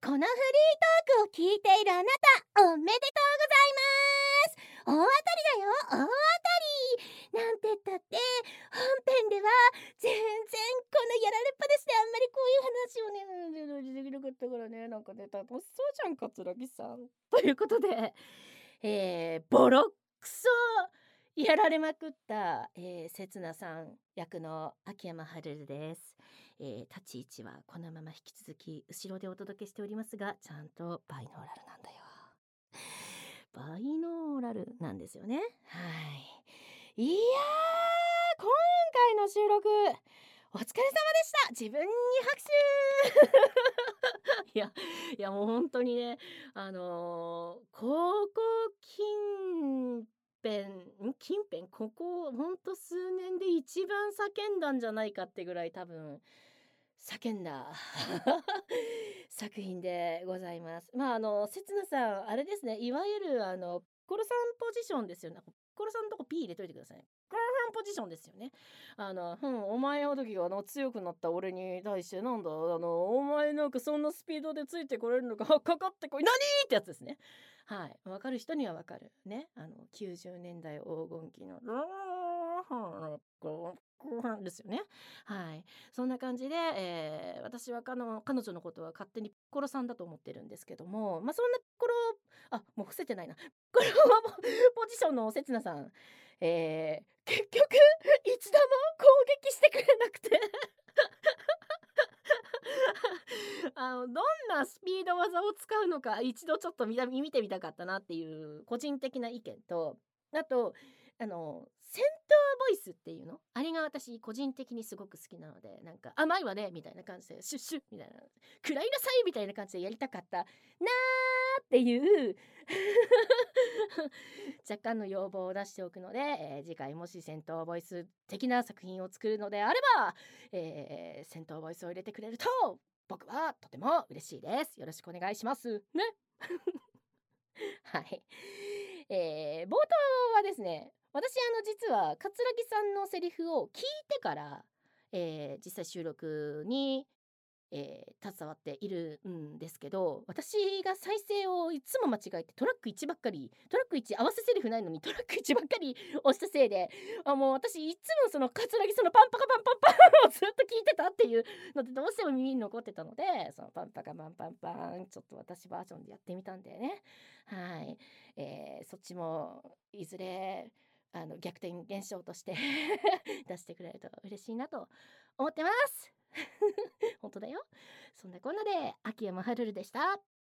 このフリートークを聞いているあなた、おめでとうございます。大当たりだよ、大当たり。なんて言ったって本編では全然このやられっぱなしであんまりこういう話をねできなかったからね、なんかね楽しそうじゃん桂木さんということで、ボロクソやられまくった、せつなさん役の秋山春です。立ち位置はこのまま引き続き後ろでお届けしておりますが、ちゃんとバイノーラルなんだよ。バイノーラルなんですよね。はい。いやー、今回の収録お疲れ様でした。自分に拍手。いやもう本当にね、ここここほんと数年で一番叫んだんじゃないかってぐらい多分叫んだ作品でございます。せつなさんあれですね、いわゆるコロさんポジションですよね。コロさんのとこ P 入れといてください。コロさんポジションですよね。お前の時が強くなった俺に対してなんだお前なんかそんなスピードでついてこれるのかかかってこい何ってやつですね。はい、わかる人にはわかるね。90年代黄金期の後半ですよね。はい、そんな感じで、私は彼女のことは勝手にピッコロさんだと思ってるんですけども、そんなピッコロもう伏せてないなピッコロポジションのせつなさん、結局一度も攻撃してくれなくてどんなスピード技を使うのか一度ちょっと見てみたかったなっていう個人的な意見と、あと戦闘ボイスっていうのあれが私個人的にすごく好きなので、なんか甘いわねみたいな感じでシュッシュッみたいな、食らいなさいみたいな感じでやりたかったなーっていう若干の要望を出しておくので、次回もし戦闘ボイス的な作品を作るのであれば、戦闘ボイスを入れてくれると僕はとても嬉しいです。よろしくお願いしますね。はい。冒頭はですね、私実は桂木さんのセリフを聞いてから、実際収録に携わっているんですけど、私が再生をいつも間違えてトラック1ばっかり、トラック1合わせセリフないのにトラック1ばっかり押したせいで、もう私いつもその桂木そのパンパカパンパンパンをずっと聞いてたっていうのでどうしても耳に残ってたので、そのパンパカパンパンパンちょっと私バージョンでやってみたんでね。はい、そっちもいずれ逆転現象として出してくれると嬉しいなと思ってます。本当だよ。そんなこんなで秋山はるるでした。